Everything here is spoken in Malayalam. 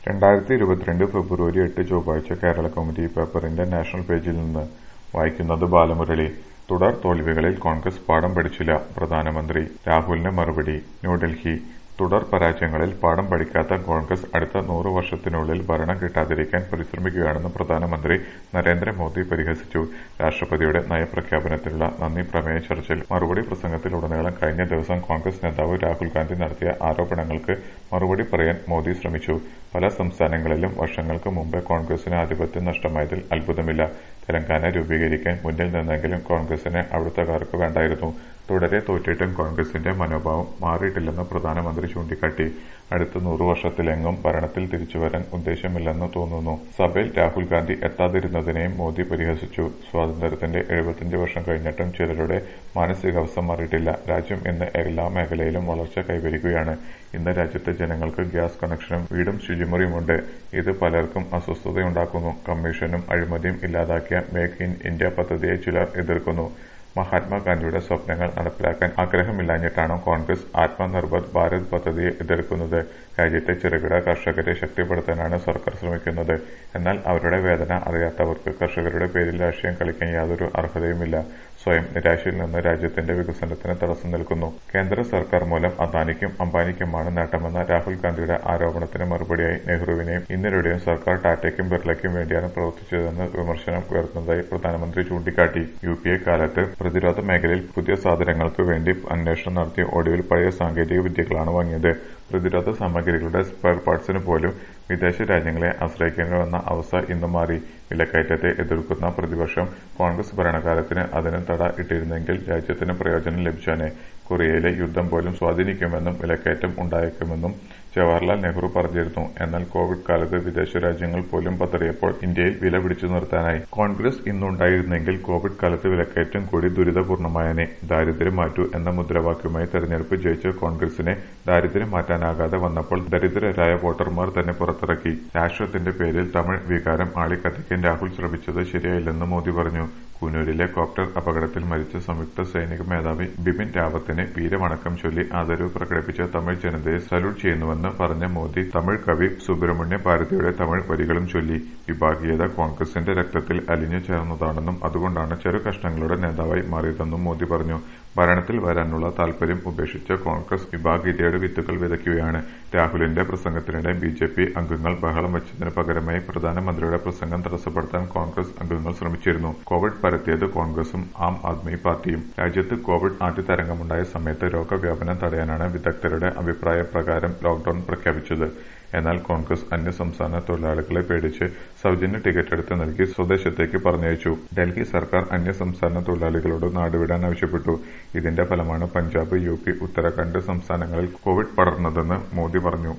2022 ഫെബ്രുവരി 8 ചൊവ്വാഴ്ച കേരളകൗമുദി പേപ്പറിന്റെ നാഷണൽ പേജിൽ നിന്ന് വായിക്കുന്നത് ബാലമുരളി. തുടർ തോൽവികളിൽ കോൺഗ്രസ് പാഠം പഠിച്ചില്ല, പ്രധാനമന്ത്രി രാഹുലിന് മറുപടി. ന്യൂഡൽഹി: തുടർ പരാജയങ്ങളിൽ പാഠം പഠിക്കാത്ത കോൺഗ്രസ് അടുത്ത 100 വർഷത്തിനുള്ളിൽ ഭരണം കിട്ടാതിരിക്കാൻ പരിശ്രമിക്കുകയാണെന്ന് പ്രധാനമന്ത്രി നരേന്ദ്രമോദി പരിഹസിച്ചു. രാഷ്ട്രപതിയുടെ നയപ്രഖ്യാപനത്തിനുള്ള നന്ദി പ്രമേയ ചർച്ചയിൽ മറുപടി പ്രസംഗത്തിലുടനീളം കഴിഞ്ഞ ദിവസം കോൺഗ്രസ് നേതാവ് രാഹുൽ ഗാന്ധി നടത്തിയ ആരോപണങ്ങൾക്ക് മറുപടി പറയാൻ മോദി ശ്രമിച്ചു. പല സംസ്ഥാനങ്ങളിലും വർഷങ്ങൾക്ക് മുമ്പേ കോൺഗ്രസിന് ആധിപത്യം നഷ്ടമായതിൽ അത്ഭുതമില്ല. തെലങ്കാന രൂപീകരിക്കാൻ മുന്നിൽ നിന്നെങ്കിലും കോൺഗ്രസിനെ അവിടുത്തുകാർക്ക് വേണ്ടായിരുന്നു. തുടരെ തോറ്റിട്ടും കോൺഗ്രസിന്റെ മനോഭാവം മാറിയിട്ടില്ലെന്ന് പ്രധാനമന്ത്രി ചൂണ്ടിക്കാട്ടി. അടുത്ത 100 വർഷത്തിലെങ്ങും ഭരണത്തിൽ തിരിച്ചുവരാൻ ഉദ്ദേശമില്ലെന്ന് തോന്നുന്നു. സഭയിൽ രാഹുൽ ഗാന്ധി എത്താതിരുന്നതിനെയും മോദി പരിഹസിച്ചു. സ്വാതന്ത്ര്യത്തിന്റെ 75 വർഷം കഴിഞ്ഞിട്ടും ചിലരുടെ മാനസികാവസ്ഥ മാറിയിട്ടില്ല. രാജ്യം ഇന്ന് എല്ലാ മേഖലയിലും വളർച്ച കൈവരിക്കുകയാണ്. ഇന്ന് രാജ്യത്തെ ജനങ്ങൾക്ക് ഗ്യാസ് കണക്ഷനും വീടും ശുചിമുറിയുമുണ്ട്. ഇത് പലർക്കും അസ്വസ്ഥതയുണ്ടാക്കുന്നു. കമ്മീഷനും അഴിമതിയും ഇല്ലാതാക്കിയ മേക്ക് ഇൻ ഇന്ത്യ പദ്ധതിയെ ചിലർ എതിർക്കുന്നു. മഹാത്മാഗാന്ധിയുടെ സ്വപ്നങ്ങൾ നടപ്പിലാക്കാൻ ആഗ്രഹമില്ലാഞ്ഞിട്ടാണോ കോൺഗ്രസ് ആത്മനിർഭർ ഭാരത് പദ്ധതിയെ എതിർക്കുന്നത്? രാജ്യത്തെ ചെറുകിട കർഷകരെ ശക്തിപ്പെടുത്താനാണ് സർക്കാർ ശ്രമിക്കുന്നത്. എന്നാൽ അവരുടെ വേദന അറിയാത്തവർക്ക് കർഷകരുടെ പേരിൽ രാഷ്ട്രീയം കളിക്കാൻ യാതൊരു അർഹതയുമില്ല. സ്വയം നിരാശയിൽ നിന്ന് രാജ്യത്തിന്റെ വികസനത്തിന് തടസ്സം നിൽക്കുന്നു. കേന്ദ്ര സർക്കാർ മൂലം അദാനിക്കും അംബാനിക്കുമാണ് നേട്ടമെന്ന രാഹുൽ ഗാന്ധിയുടെ ആരോപണത്തിന് മറുപടിയായി നെഹ്റുവിനെയും ഇന്ദിരയുടെയും സർക്കാർ ടാറ്റയ്ക്കും ബിർളയ്ക്കും വേണ്ടിയാണ് പ്രവർത്തിച്ചതെന്ന് വിമർശനം ഉയർന്നതായി പ്രധാനമന്ത്രി ചൂണ്ടിക്കാട്ടി. UPA കാലത്ത് പ്രതിരോധ മേഖലയിൽ പുതിയ സാധനങ്ങൾക്ക് വേണ്ടി അന്വേഷണം നടത്തി ഒടുവിൽ പഴയ സാങ്കേതിക വിദ്യകളാണ് വാങ്ങിയത്. പ്രതിരോധ സാമഗ്രികളുടെ സ്പെയർ പാർട്സിന് പോലും വിദേശ രാജ്യങ്ങളെ ആശ്രയിക്കേണ്ടി വന്ന അവസ്ഥ ഇന്ന് മാറി. വിലക്കയറ്റത്തെ എതിർക്കുന്ന പ്രതിപക്ഷം കോൺഗ്രസ് ഭരണകാലത്തിന് അതിന് തട ഇട്ടിരുന്നെങ്കിൽ രാജ്യത്തിന് പ്രയോജനം ലഭിച്ചേനെ. കൊറിയയിലെ യുദ്ധം പോലും സ്വാധീനിക്കുമെന്നും വിലക്കയറ്റം ഉണ്ടായേക്കുമെന്നും ജവഹർലാൽ നെഹ്റു പറഞ്ഞിരുന്നു. എന്നാൽ കോവിഡ് കാലത്ത് വിദേശ രാജ്യങ്ങൾ പോലും പതറിയപ്പോൾ ഇന്ത്യയിൽ വില പിടിച്ചു നിർത്താനായി. കോൺഗ്രസ് ഇന്നുണ്ടായിരുന്നെങ്കിൽ കോവിഡ് കാലത്ത് വിലക്കയറ്റം കൂടി ദുരിതപൂർണമായേനെ. ദാരിദ്ര്യം മാറ്റൂ എന്ന മുദ്രാവാക്യവുമായി തെരഞ്ഞെടുപ്പ് ജയിച്ച കോൺഗ്രസിനെ ദാരിദ്ര്യം മാറ്റാനാകാതെ വന്നപ്പോൾ ദരിദ്രരായ വോട്ടർമാർ തന്നെ പുറത്തിറക്കി. രാഷ്ട്രത്തിന്റെ പേരിൽ തമിഴ് വികാരം ആളിക്കത്തിക്കാൻ രാഹുൽ ശ്രമിച്ചത് ശരിയായില്ലെന്ന് മോദി പറഞ്ഞു. കൂനൂരിലെ കോപ്റ്റർ അപകടത്തിൽ മരിച്ച സംയുക്ത സൈനിക മേധാവി ബിപിൻ റാവത്തിന് വീരവണക്കം ചൊല്ലി ആദരവ് പ്രകടിപ്പിച്ച തമിഴ് ജനതയെ സല്യൂട്ട് ചെയ്യുന്നുവെന്ന് പറഞ്ഞ മോദി തമിഴ് കവി സുബ്രഹ്മണ്യ ഭാരതിയുടെ തമിഴ് വരികളും ചൊല്ലി. വിഭാഗീയത കോൺഗ്രസിന്റെ രക്തത്തിൽ അലിഞ്ഞു ചേർന്നതാണെന്നും അതുകൊണ്ടാണ് ചെറുകഷ്ണങ്ങളുടെ നേതാവായി മാറിയതെന്നും മോദി പറഞ്ഞു. ഭരണത്തിൽ വരാനുള്ള താൽപര്യം ഉപേക്ഷിച്ച കോൺഗ്രസ് വിഭാഗീയതയുടെ വിത്തുകൾ വിതയ്ക്കുകയാണ്. രാഹുലിന്റെ പ്രസംഗത്തിനിടെ BJP അംഗങ്ങൾ ബഹളം വച്ചതിന് പകരമായി പ്രധാനമന്ത്രിയുടെ പ്രസംഗം തടസ്സപ്പെടുത്താൻ കോൺഗ്രസ് അംഗങ്ങൾ ശ്രമിച്ചിരുന്നു. കോവിഡ് പരത്തിയത് കോൺഗ്രസും ആം ആദ്മി പാർട്ടിയും. രാജ്യത്ത് കോവിഡ് ആദ്യ തരംഗമുണ്ടായ സമയത്ത് രോഗവ്യാപനം തടയാനാണ് വിദഗ്ധരുടെ അഭിപ്രായ പ്രകാരം ലോക്ഡൌൺ പ്രഖ്യാപിച്ചത്. എന്നാൽ കോൺഗ്രസ് അന്യസംസ്ഥാന തൊഴിലാളികളെ പേടിച്ച് സൗജന്യ ടിക്കറ്റ് എടുത്ത് നൽകി സ്വദേശത്തേക്ക് പറഞ്ഞയച്ചു. ഡൽഹി സർക്കാർ അന്യസംസ്ഥാന തൊഴിലാളികളോട് നാടുവിടാൻ ആവശ്യപ്പെട്ടു. ഇതിന്റെ ഫലമാണ് പഞ്ചാബ്, UP, ഉത്തരാഖണ്ഡ് സംസ്ഥാനങ്ങളിൽ കോവിഡ് പടർന്നതെന്ന് മോദി പറഞ്ഞു.